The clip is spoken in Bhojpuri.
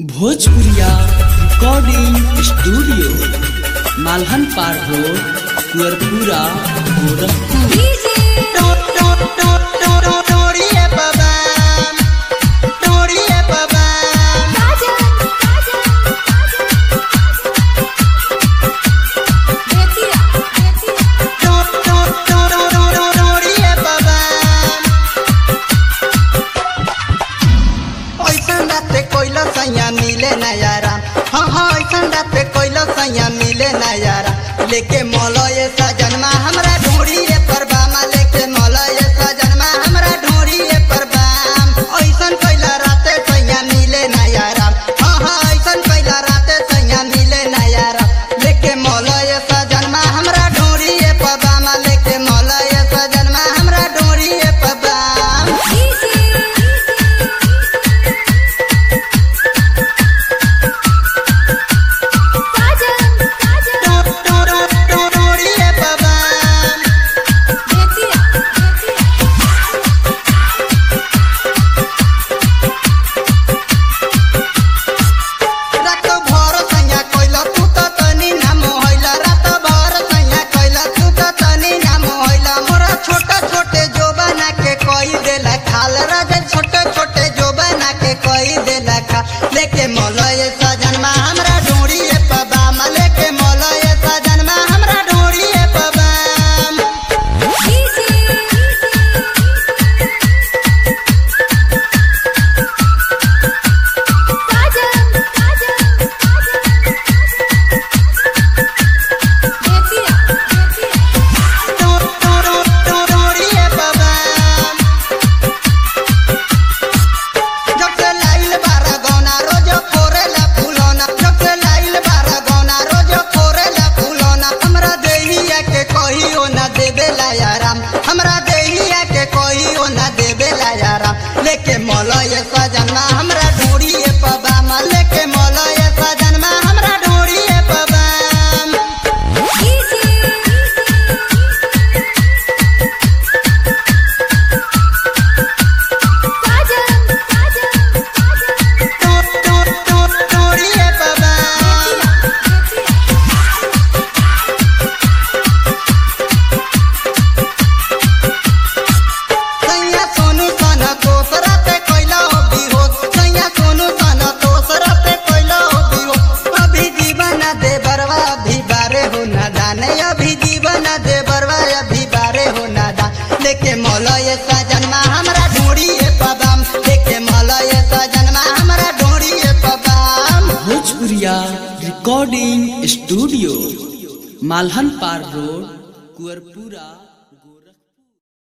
भोजपुरिया रिकॉर्डिंग स्टूडियो मालहन पार रोड कुअरपुरा गोरखपुर। मिले नयारा हाँ ऐसा रात कोइलो सैया मिले नयारा लेके मौलय सजनमा हमरा ढूंढी परबामा लेके मौलय सजनमा हमरा ढूंढी परबाम ऐसा कोइला रात सैया मिले नयारा हाँ ऐसा कोइला रात सैया मिले नयारा लेके मौलय सजनमा हमरा ढूंढी परबामा लेके मौलय सजनमा हमरा ढूंढी परबाम। लेके मौलय सजनमा हमरा ढूंढी पबाम लेके मौलय सजनमा हमरा ढूंढी पबाम। हमरा देहिया के कहियो ना देबे लायाराम लेके मौलय सजनमा हमरा ढूंढी पबाम लेके मौलय सजनमा हमरा ढूंढी पबाम। लेके मौलय सजनमा हमरा ढूंढी पबाम लेके मौलय सजनमा हमरा ढूंढी पबाम। भोजपुरिया रिकॉर्डिंग स्टूडियो मालहन पार रोड कुअरपुरा।